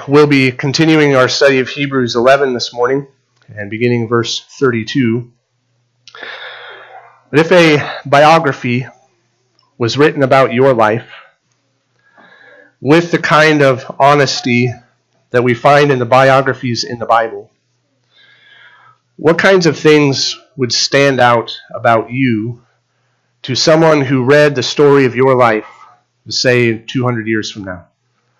We'll be continuing our study of Hebrews 11 this morning and beginning verse 32. But if a biography was written about your life with the kind of honesty that we find in the biographies in the Bible, what kinds of things would stand out about you to someone who read the story of your life, say 200 years from now?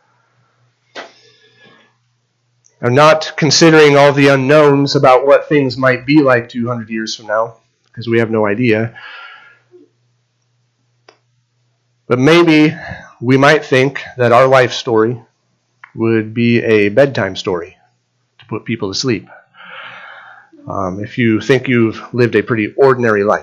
I'm not considering all the unknowns about what things might be like 200 years from now, because we have no idea. But maybe we might think that our life story would be a bedtime story to put people to sleep. If you think you've lived a pretty ordinary life.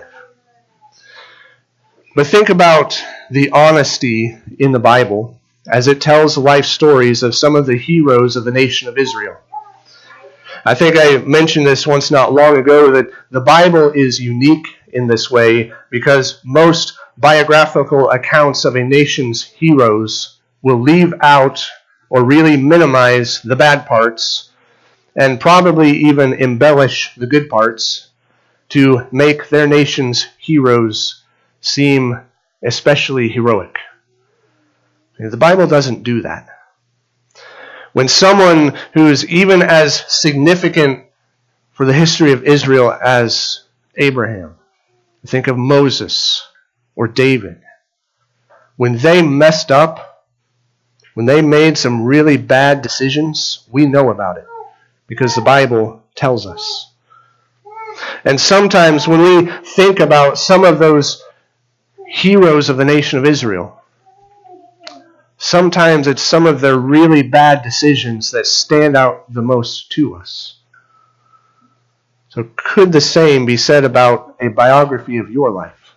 But think about the honesty in the Bible as it tells life stories of some of the heroes of the nation of Israel. I think I mentioned this once not long ago, that the Bible is unique in this way because most biographical accounts of a nation's heroes will leave out or really minimize the bad parts and probably even embellish the good parts to make their nation's heroes seem especially heroic. The Bible doesn't do that. When someone who is even as significant for the history of Israel as Abraham, think of Moses or David, when they messed up, when they made some really bad decisions, we know about it because the Bible tells us. And sometimes when we think about some of those heroes of the nation of Israel, sometimes it's some of their really bad decisions that stand out the most to us. So could the same be said about a biography of your life?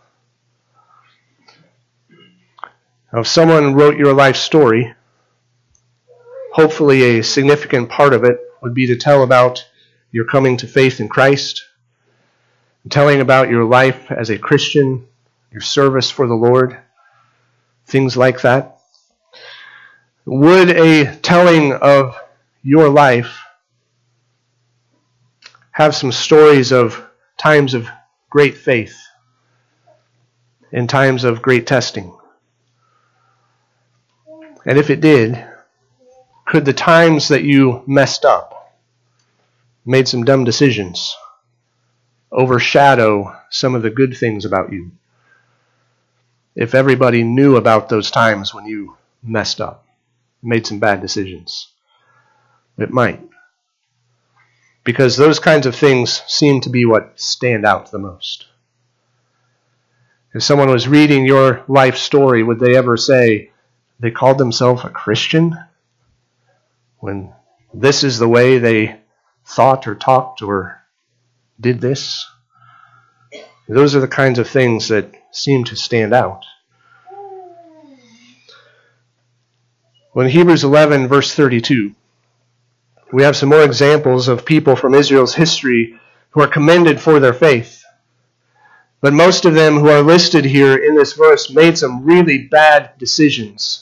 Now, if someone wrote your life story, hopefully a significant part of it would be to tell about your coming to faith in Christ, telling about your life as a Christian, your service for the Lord, things like that. Would a telling of your life have some stories of times of great faith and times of great testing? And if it did, could the times that you messed up, made some dumb decisions, overshadow some of the good things about you? If everybody knew about those times when you messed up, made some bad decisions, it might. Because those kinds of things seem to be what stand out the most. If someone was reading your life story, would they ever say they called themselves a Christian when this is the way they thought or talked or did this? Those are the kinds of things that seem to stand out. Well, in Hebrews 11, verse 32, we have some more examples of people from Israel's history who are commended for their faith. But most of them who are listed here in this verse made some really bad decisions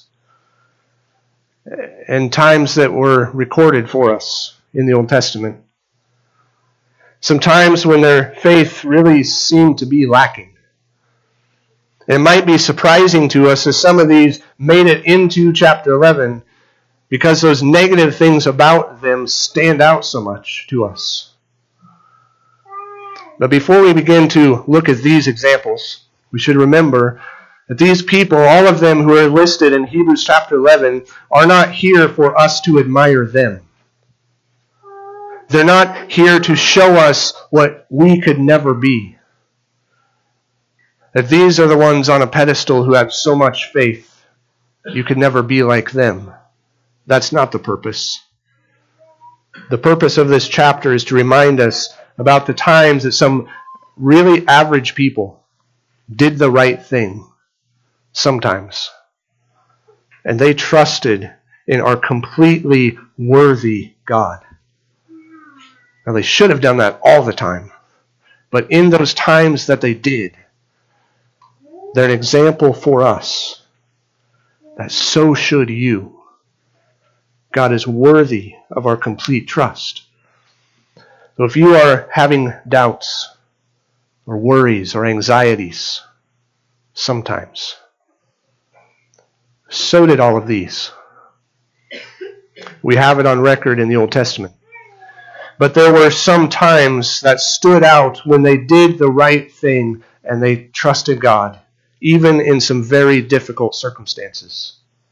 and times that were recorded for us in the Old Testament. Some times when their faith really seemed to be lacking. It might be surprising to us as some of these made it into chapter 11 because those negative things about them stand out so much to us. But before we begin to look at these examples, we should remember that these people, all of them who are listed in Hebrews chapter 11, are not here for us to admire them. They're not here to show us what we could never be. That these are the ones on a pedestal who have so much faith, you could never be like them. That's not the purpose. The purpose of this chapter is to remind us about the times that some really average people did the right thing, sometimes. And they trusted in our completely worthy God. Now, they should have done that all the time. But in those times that they did, they're an example for us that so should you. God is worthy of our complete trust. So if you are having doubts or worries or anxieties, sometimes, so did all of these. We have it on record in the Old Testament. But there were some times that stood out when they did the right thing and they trusted God, even in some very difficult circumstances.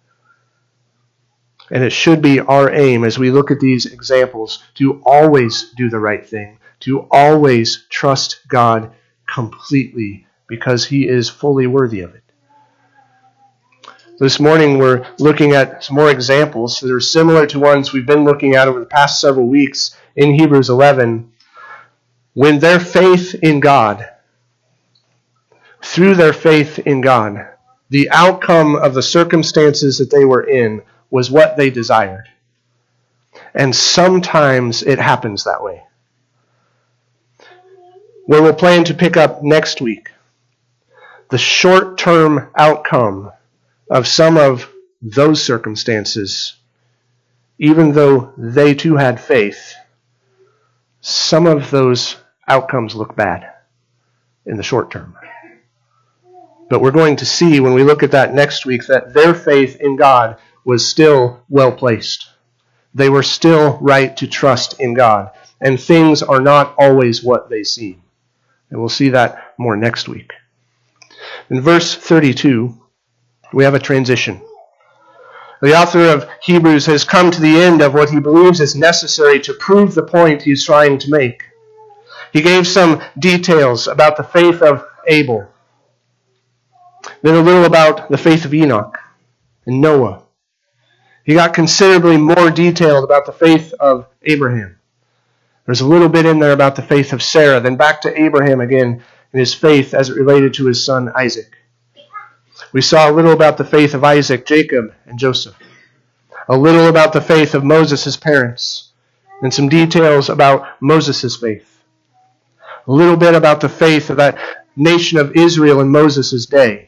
And it should be our aim as we look at these examples to always do the right thing, to always trust God completely because He is fully worthy of it. This morning we're looking at some more examples that are similar to ones we've been looking at over the past several weeks in Hebrews 11. When their faith in God, through their faith in God, the outcome of the circumstances that they were in was what they desired. And sometimes it happens that way. Where we'll plan to pick up next week, the short-term outcome of some of those circumstances, even though they too had faith, some of those outcomes look bad in the short term. But we're going to see when we look at that next week that their faith in God was still well placed. They were still right to trust in God. And things are not always what they seem. And we'll see that more next week. In verse 32, we have a transition. The author of Hebrews has come to the end of what he believes is necessary to prove the point he's trying to make. He gave some details about the faith of Abel, then a little about the faith of Enoch and Noah. He got considerably more detailed about the faith of Abraham. There's a little bit in there about the faith of Sarah, then back to Abraham again and his faith as it related to his son Isaac. We saw a little about the faith of Isaac, Jacob, and Joseph. A little about the faith of Moses' parents, and some details about Moses' faith. A little bit about the faith of that nation of Israel in Moses' day.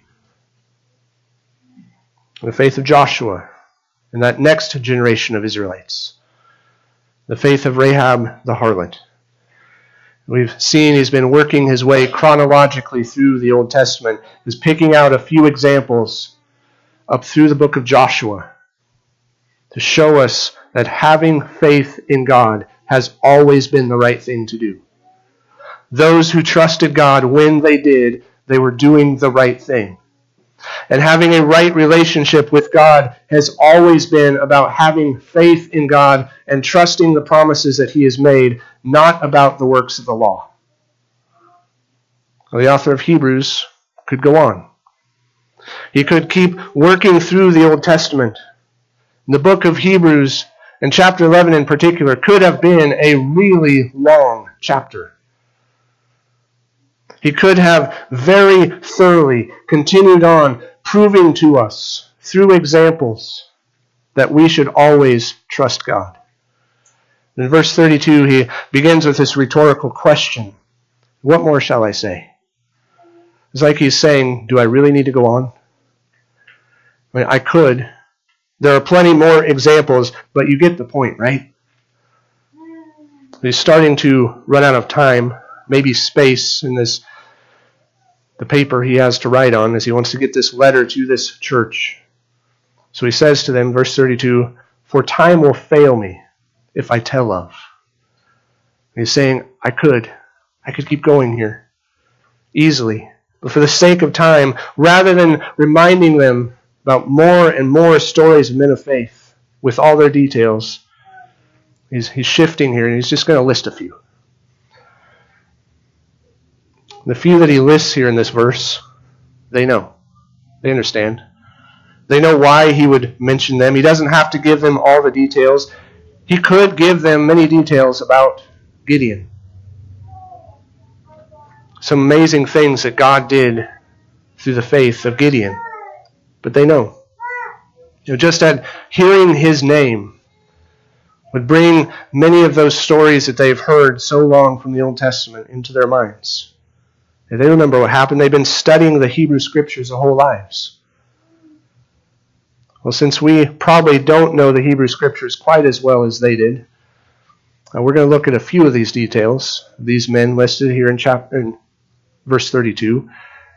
The faith of Joshua and that next generation of Israelites. The faith of Rahab the harlot. We've seen he's been working his way chronologically through the Old Testament. He's picking out a few examples up through the book of Joshua to show us that having faith in God has always been the right thing to do. Those who trusted God when they did, they were doing the right thing. And having a right relationship with God has always been about having faith in God and trusting the promises that He has made, not about the works of the law. Well, the author of Hebrews could go on. He could keep working through the Old Testament. The book of Hebrews, and chapter 11 in particular, could have been a really long chapter. He could have very thoroughly continued on proving to us through examples that we should always trust God. In verse 32, he begins with this rhetorical question. What more shall I say? It's like he's saying, do I really need to go on? I mean, I could. There are plenty more examples, but you get the point, right? He's starting to run out of time, maybe space in the paper he has to write on as he wants to get this letter to this church. So he says to them, verse 32, for time will fail me if I tell of. And he's saying, I could keep going here easily. But for the sake of time, rather than reminding them about more and more stories of men of faith with all their details, he's shifting here and he's just going to list a few. The few that he lists here in this verse, they know. They understand. They know why he would mention them. He doesn't have to give them all the details. He could give them many details about Gideon. Some amazing things that God did through the faith of Gideon. But they know. Just at hearing his name would bring many of those stories that they've heard so long from the Old Testament into their minds. And they remember what happened. They've been studying the Hebrew Scriptures their whole lives. Well, since we probably don't know the Hebrew Scriptures quite as well as they did, we're going to look at a few of these details, these men listed here in verse 32.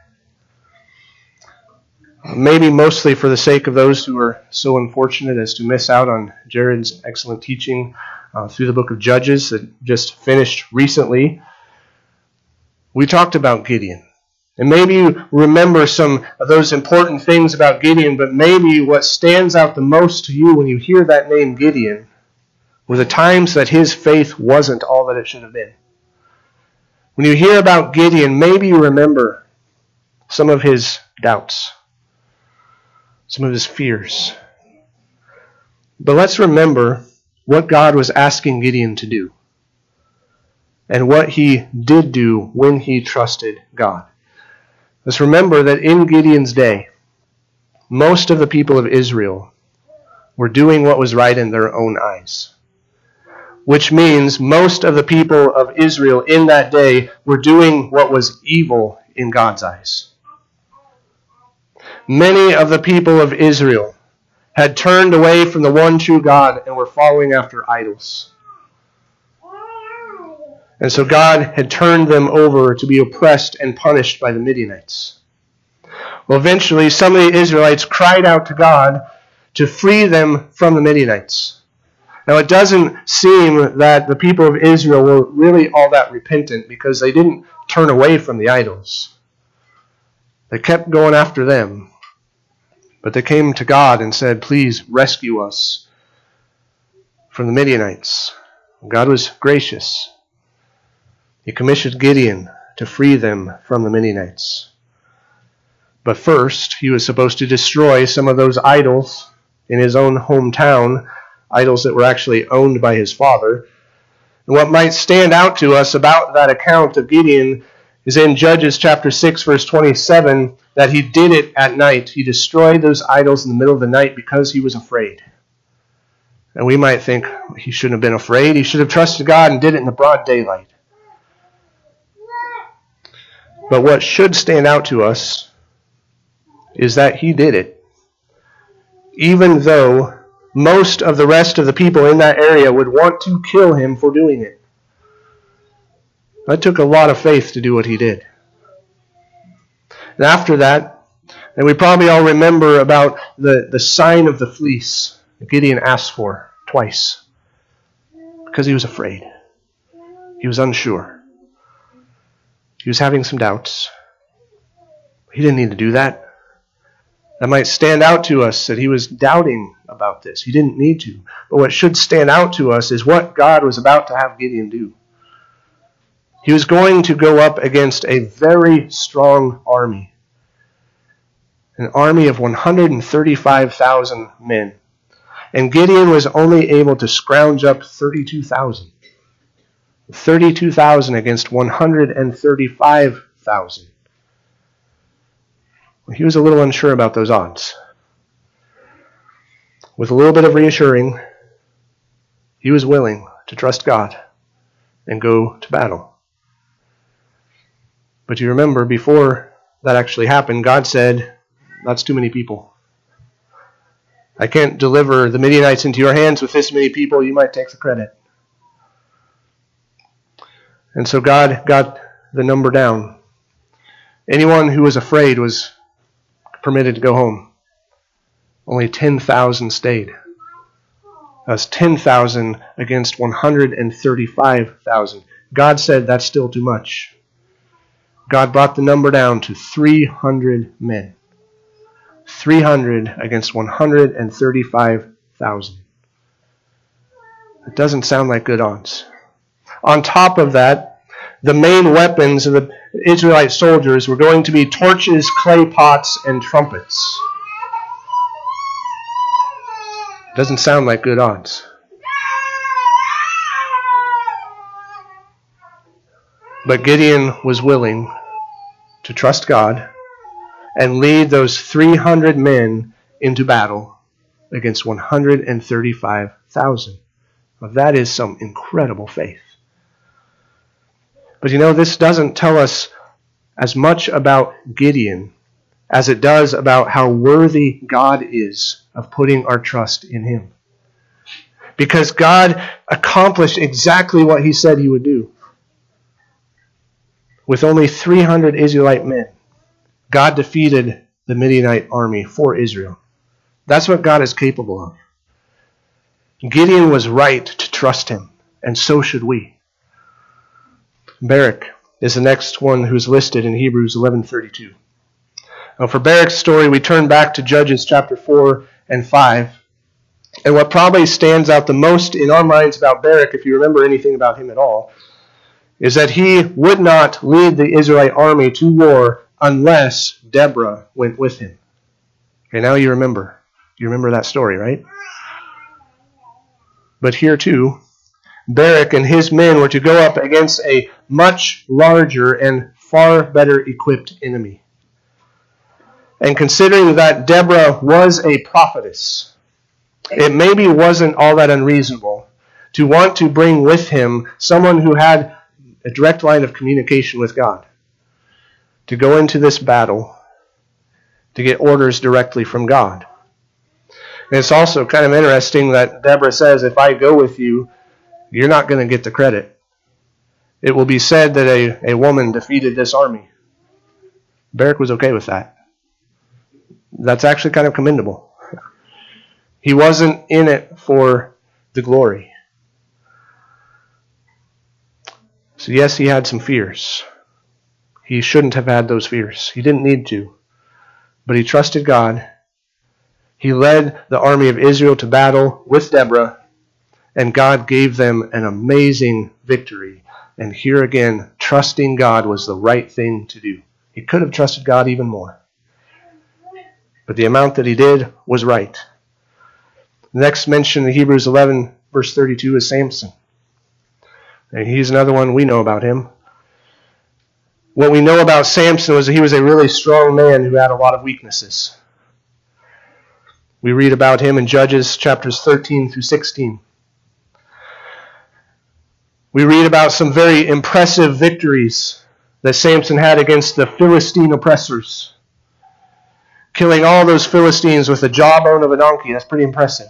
Maybe mostly for the sake of those who are so unfortunate as to miss out on Jared's excellent teaching through the book of Judges that just finished recently. We talked about Gideon. And maybe you remember some of those important things about Gideon, but maybe what stands out the most to you when you hear that name Gideon were the times that his faith wasn't all that it should have been. When you hear about Gideon, maybe you remember some of his doubts, some of his fears. But let's remember what God was asking Gideon to do and what he did do when he trusted God. Let's remember that in Gideon's day, most of the people of Israel were doing what was right in their own eyes, which means most of the people of Israel in that day were doing what was evil in God's eyes. Many of the people of Israel had turned away from the one true God and were following after idols. And so God had turned them over to be oppressed and punished by the Midianites. Well, eventually, some of the Israelites cried out to God to free them from the Midianites. Now, it doesn't seem that the people of Israel were really all that repentant because they didn't turn away from the idols. They kept going after them. But they came to God and said, "Please rescue us from the Midianites." God was gracious. He commissioned Gideon to free them from the Midianites. But first, he was supposed to destroy some of those idols in his own hometown, idols that were actually owned by his father. And what might stand out to us about that account of Gideon is in Judges chapter 6, verse 27, that he did it at night. He destroyed those idols in the middle of the night because he was afraid. And we might think he shouldn't have been afraid. He should have trusted God and did it in the broad daylight. But what should stand out to us is that he did it, even though most of the rest of the people in that area would want to kill him for doing it. That took a lot of faith to do what he did. And after that, and we probably all remember about the sign of the fleece that Gideon asked for twice, because he was afraid. He was unsure. He was having some doubts. He didn't need to do that. That might stand out to us that he was doubting about this. He didn't need to. But what should stand out to us is what God was about to have Gideon do. He was going to go up against a very strong army. An army of 135,000 men. And Gideon was only able to scrounge up 32,000. 32,000 against 135,000. He was a little unsure about those odds. With a little bit of reassuring, he was willing to trust God and go to battle. But you remember, before that actually happened, God said, "That's too many people. I can't deliver the Midianites into your hands with this many people. You might take the credit." And so God got the number down. Anyone who was afraid was permitted to go home. Only 10,000 stayed. That's 10,000 against 135,000. God said that's still too much. God brought the number down to 300 men. 300 against 135,000. It doesn't sound like good odds. On top of that, the main weapons of the Israelite soldiers were going to be torches, clay pots, and trumpets. Doesn't sound like good odds. But Gideon was willing to trust God and lead those 300 men into battle against 135,000. Well, that is some incredible faith. But you know, this doesn't tell us as much about Gideon as it does about how worthy God is of putting our trust in him. Because God accomplished exactly what he said he would do. With only 300 Israelite men, God defeated the Midianite army for Israel. That's what God is capable of. Gideon was right to trust him, and so should we. Barak is the next one who's listed in Hebrews 11:32. Now for Barak's story, we turn back to Judges chapter 4 and 5. And what probably stands out the most in our minds about Barak, if you remember anything about him at all, is that he would not lead the Israelite army to war unless Deborah went with him. Okay, now you remember. You remember that story, right? But here too, Barak and his men were to go up against a much larger and far better equipped enemy. And considering that Deborah was a prophetess, it maybe wasn't all that unreasonable to want to bring with him someone who had a direct line of communication with God, to go into this battle, to get orders directly from God. And it's also kind of interesting that Deborah says, if I go with you, you're not going to get the credit. It will be said that a woman defeated this army. Barak was okay with that. That's actually kind of commendable. He wasn't in it for the glory. So yes, he had some fears. He shouldn't have had those fears. He didn't need to. But he trusted God. He led the army of Israel to battle with Deborah, and God gave them an amazing victory. And here again, trusting God was the right thing to do. He could have trusted God even more. But the amount that he did was right. The next mention in Hebrews 11, verse 32 is Samson. And he's another one we know about him. What we know about Samson was that he was a really strong man who had a lot of weaknesses. We read about him in Judges chapters 13 through 16. We read about some very impressive victories that Samson had against the Philistine oppressors. Killing all those Philistines with the jawbone of a donkey. That's pretty impressive.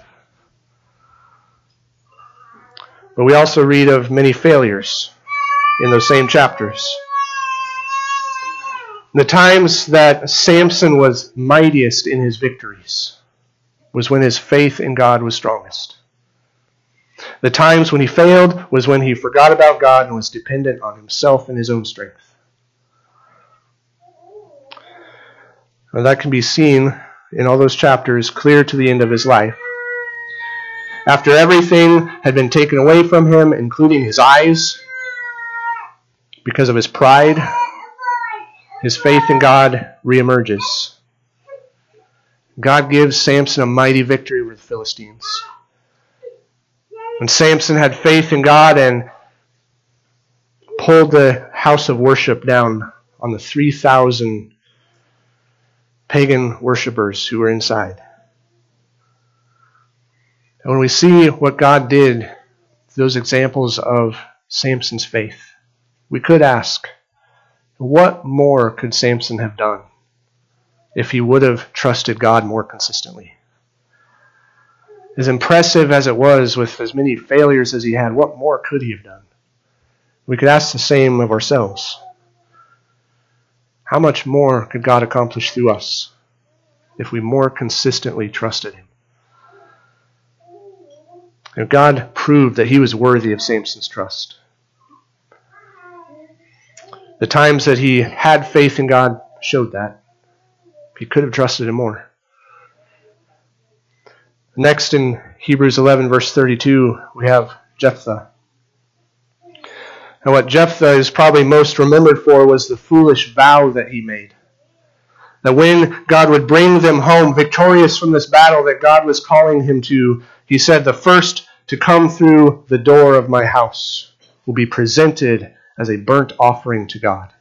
But we also read of many failures in those same chapters. The times that Samson was mightiest in his victories was when his faith in God was strongest. The times when he failed was when he forgot about God and was dependent on himself and his own strength. Now that can be seen in all those chapters clear to the end of his life. After everything had been taken away from him, including his eyes, because of his pride, his faith in God reemerges. God gives Samson a mighty victory over the Philistines. When Samson had faith in God and pulled the house of worship down on the 3,000 pagan worshipers who were inside. And when we see what God did, those examples of Samson's faith, we could ask, what more could Samson have done if he would have trusted God more consistently? As impressive as it was, with as many failures as he had, what more could he have done? We could ask the same of ourselves. How much more could God accomplish through us if we more consistently trusted him? And God proved that he was worthy of Samson's trust. The times that he had faith in God showed that. He could have trusted him more. Next in Hebrews 11, verse 32, we have Jephthah. And what Jephthah is probably most remembered for was the foolish vow that he made. That when God would bring them home victorious from this battle that God was calling him to, he said, the first to come through the door of my house will be presented as a burnt offering to God.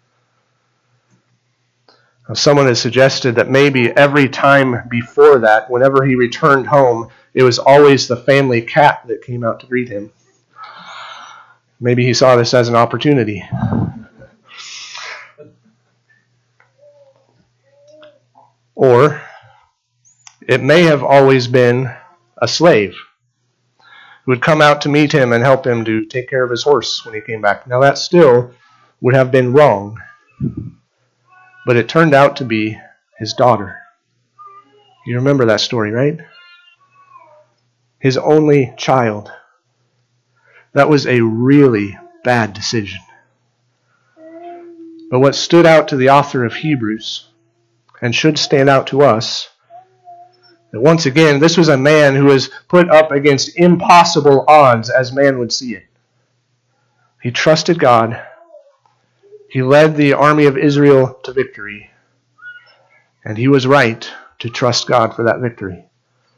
Now, someone has suggested that maybe every time before that, whenever he returned home, it was always the family cat that came out to greet him. Maybe he saw this as an opportunity. Or it may have always been a slave who would come out to meet him and help him to take care of his horse when he came back. Now that still would have been wrong, but it turned out to be his daughter. You remember that story, right? His only child. That was a really bad decision. But what stood out to the author of Hebrews, and should stand out to us, that once again, this was a man who was put up against impossible odds as man would see it. He trusted God. He led the army of Israel to victory. And he was right to trust God for that victory.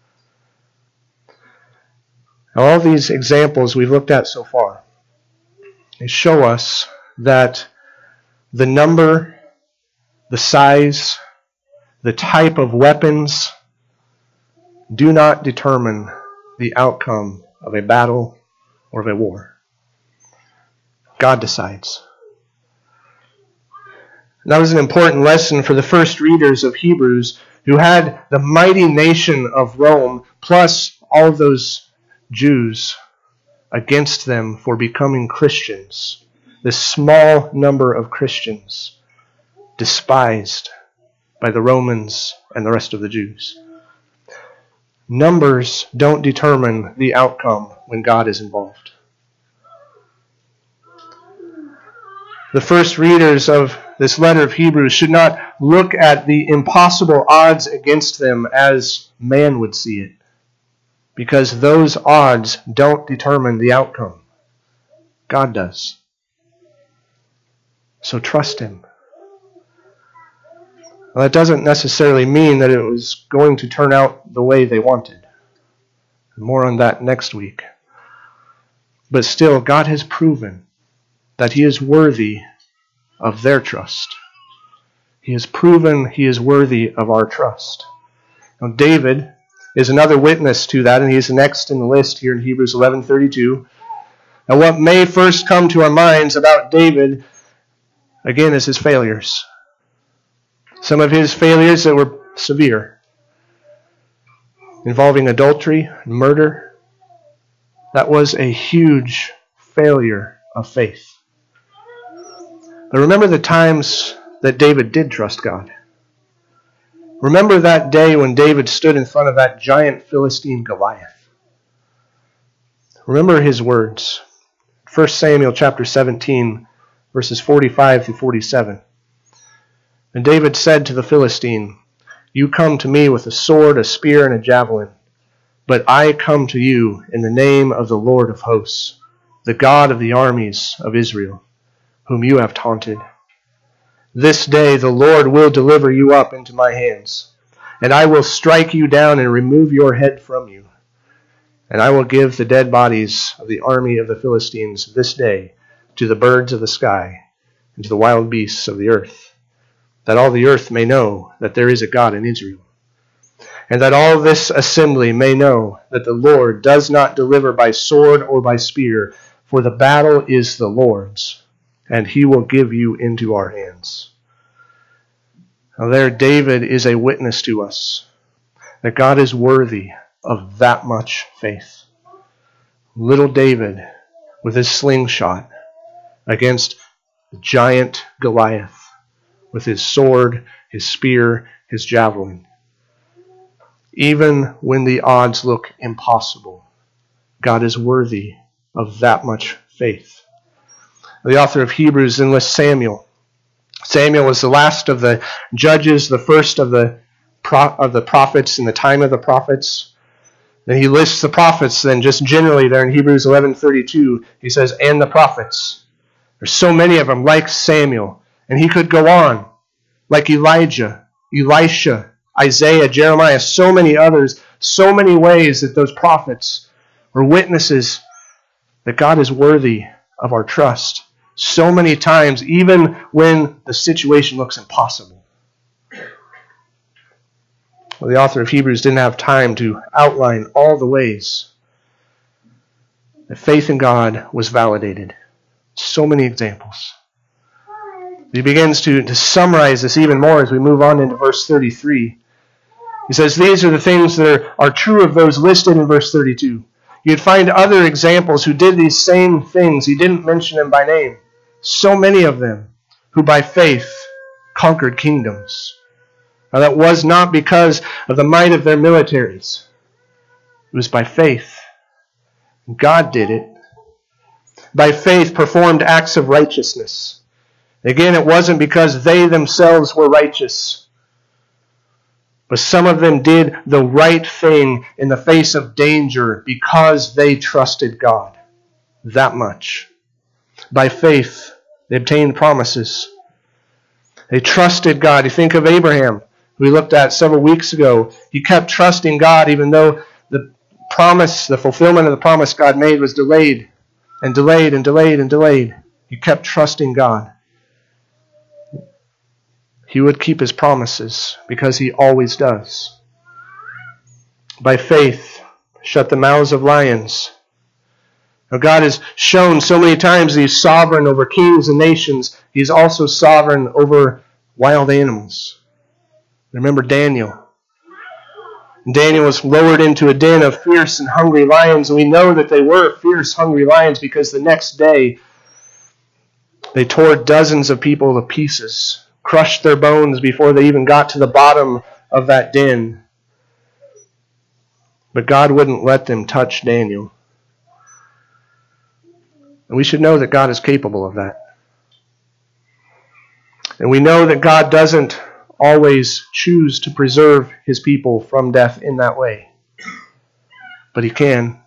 Now, all these examples we've looked at so far, they show us that the number, the size, the type of weapons do not determine the outcome of a battle or of a war. God decides. And that was an important lesson for the first readers of Hebrews, who had the mighty nation of Rome plus all of those Jews against them for becoming Christians. This small number of Christians despised by the Romans and the rest of the Jews. Numbers don't determine the outcome when God is involved. The first readers of this letter of Hebrews should not look at the impossible odds against them as man would see it, because those odds don't determine the outcome. God does. So trust Him. Well, that doesn't necessarily mean that it was going to turn out the way they wanted. More on that next week. But still, God has proven that He is worthy of their trust. He has proven He is worthy of our trust. Now, David is another witness to that, and he's next in the list here in Hebrews 11:32. And what may first come to our minds about David, again, is his failures. Some of his failures that were severe, involving adultery and murder. That was a huge failure of faith. But remember the times that David did trust God. Remember that day when David stood in front of that giant Philistine Goliath. Remember his words. 1 Samuel chapter 17, verses 45 through 47. And David said to the Philistine, "You come to me with a sword, a spear, and a javelin, but I come to you in the name of the Lord of hosts, the God of the armies of Israel, whom you have taunted. This day the Lord will deliver you up into my hands, and I will strike you down and remove your head from you. And I will give the dead bodies of the army of the Philistines this day to the birds of the sky and to the wild beasts of the earth, that all the earth may know that there is a God in Israel, and that all this assembly may know that the Lord does not deliver by sword or by spear, for the battle is the Lord's, and He will give you into our hands." Now there, David is a witness to us that God is worthy of that much faith. Little David with his slingshot against the giant Goliath, with his sword, his spear, his javelin. Even when the odds look impossible, God is worthy of that much faith. The author of Hebrews then lists Samuel. Samuel was the last of the judges, the first of the prophets in the time of the prophets. Then he lists the prophets then just generally there in Hebrews 11:32. He says, "And the prophets." There's so many of them like Samuel. And he could go on, like Elijah, Elisha, Isaiah, Jeremiah, so many others, so many ways that those prophets were witnesses that God is worthy of our trust. So many times, even when the situation looks impossible. Well, the author of Hebrews didn't have time to outline all the ways that faith in God was validated. So many examples. He begins to summarize this even more as we move on into verse 33. He says these are the things that are true of those listed in verse 32. You'd find other examples who did these same things. He didn't mention them by name. So many of them who by faith conquered kingdoms. Now that was not because of the might of their militaries. It was by faith. God did it. By faith performed acts of righteousness. Again, it wasn't because they themselves were righteous. But some of them did the right thing in the face of danger because they trusted God. That much. By faith, they obtained promises. They trusted God. You think of Abraham, who we looked at several weeks ago. He kept trusting God even though the promise, the fulfillment of the promise God made was delayed and delayed and delayed and delayed. He kept trusting God. He would keep his promises because he always does. By faith, shut the mouths of lions. Now God has shown so many times that he's sovereign over kings and nations. He's also sovereign over wild animals. Remember Daniel. Daniel was lowered into a den of fierce and hungry lions, and we know that they were fierce, hungry lions because the next day they tore dozens of people to pieces, crushed their bones before they even got to the bottom of that den. But God wouldn't let them touch Daniel. And we should know that God is capable of that. And we know that God doesn't always choose to preserve his people from death in that way. But he can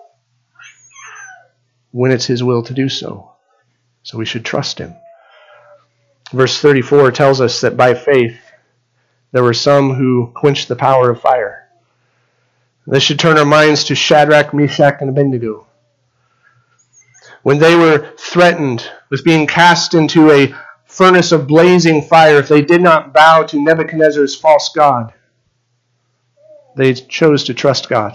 when it's his will to do so. So we should trust him. Verse 34 tells us that by faith there were some who quenched the power of fire. This should turn our minds to Shadrach, Meshach, and Abednego. When they were threatened with being cast into a furnace of blazing fire if they did not bow to Nebuchadnezzar's false god, they chose to trust God.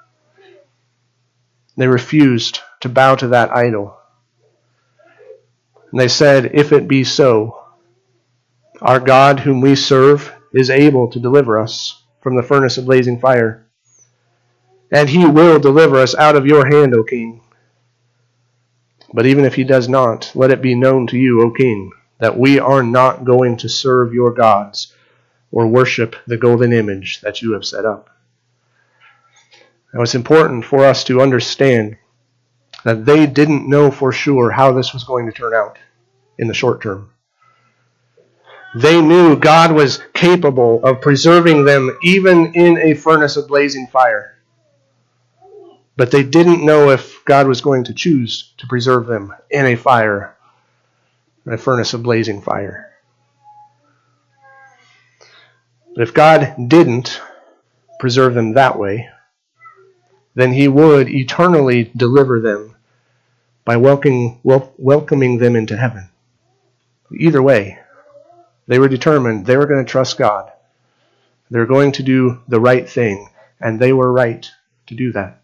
They refused to bow to that idol. And they said, if it be so, our God whom we serve is able to deliver us from the furnace of blazing fire. And he will deliver us out of your hand, O king. But even if he does not, let it be known to you, O king, that we are not going to serve your gods or worship the golden image that you have set up. Now it's important for us to understand that they didn't know for sure how this was going to turn out in the short term. They knew God was capable of preserving them even in a furnace of blazing fire. But they didn't know if God was going to choose to preserve them in a fire, in a furnace of blazing fire. But if God didn't preserve them that way, then he would eternally deliver them by welcoming them into heaven. Either way, they were determined they were going to trust God. They were going to do the right thing, and they were right to do that.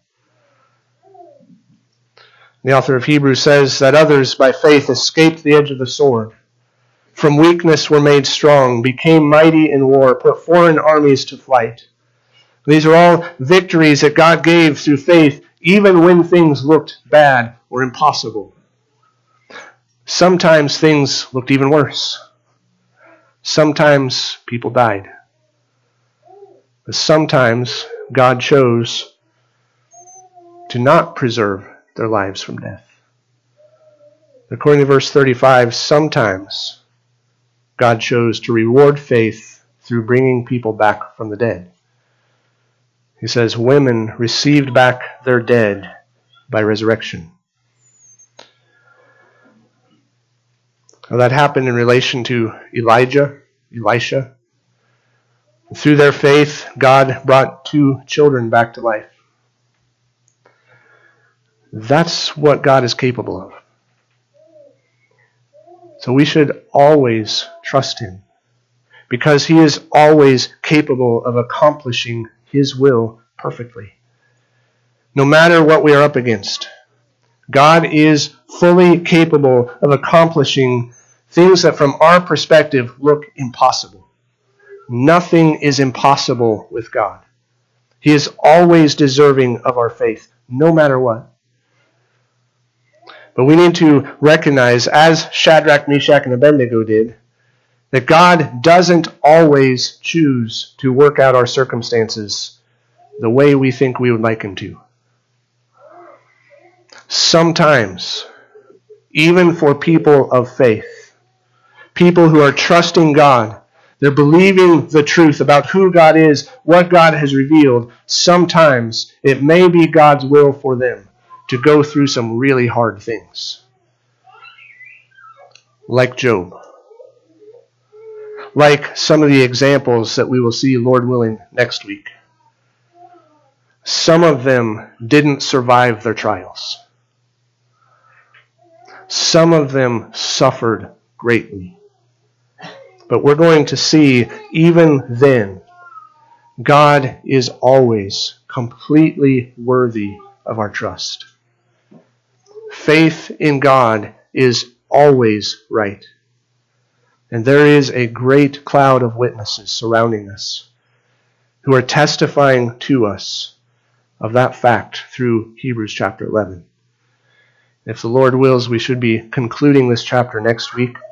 The author of Hebrews says that others by faith escaped the edge of the sword, from weakness were made strong, became mighty in war, put foreign armies to flight. These are all victories that God gave through faith, even when things looked bad or impossible. Sometimes things looked even worse. Sometimes people died. But sometimes God chose to not preserve their lives from death. According to verse 35, sometimes God chose to reward faith through bringing people back from the dead. He says, women received back their dead by resurrection. Now that happened in relation to Elisha. Through their faith, God brought 2 children back to life. That's what God is capable of. So we should always trust him, because he is always capable of accomplishing his will perfectly. No matter what we are up against, God is fully capable of accomplishing things that from our perspective look impossible. Nothing is impossible with God. He is always deserving of our faith, no matter what. But we need to recognize, as Shadrach, Meshach, and Abednego did, that God doesn't always choose to work out our circumstances the way we think we would like him to. Sometimes, even for people of faith, people who are trusting God, they're believing the truth about who God is, what God has revealed, sometimes it may be God's will for them to go through some really hard things. Like Job. Like some of the examples that we will see, Lord willing, next week. Some of them didn't survive their trials. Some of them suffered greatly. But we're going to see, even then, God is always completely worthy of our trust. Faith in God is always right. And there is a great cloud of witnesses surrounding us who are testifying to us of that fact through Hebrews chapter 11. If the Lord wills, we should be concluding this chapter next week.